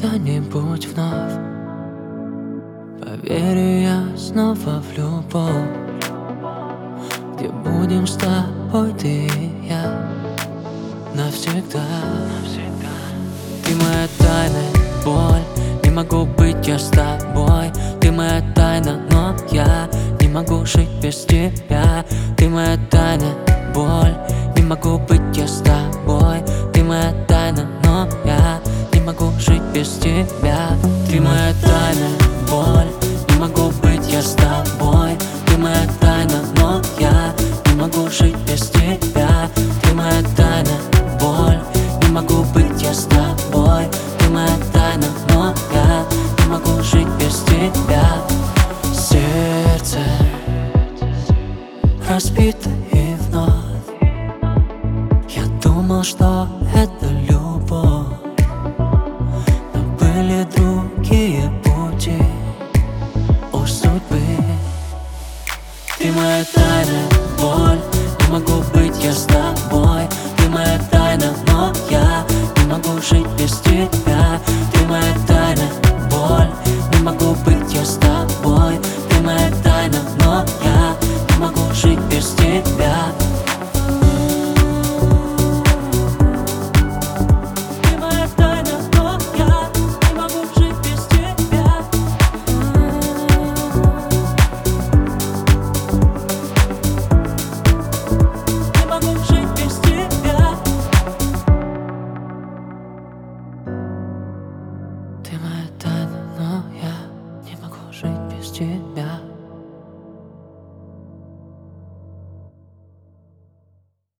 когда-нибудь вновь поверю я снова в любовь, где будем с тобой ты и я навсегда. Ты моя тайная боль, не могу быть я с тобой. Ты моя тайна, но я не могу жить без тебя. Ты моя тайная боль, не могу быть я с тобой. Ты моя тайна, но я не могу жить без тебя. Ты моя тайная боль, не могу быть я с тобой. Ты моя тайна, но я не могу жить без тебя. Ты моя тайна боль, не могу быть я с тобой. Ты моя тайна, но я не могу жить без тебя. Сердце разбито и вновь я думал, что это любовь, но были другие пути у судьбы. Ты моя тайная боль, не могу быть я с тобой.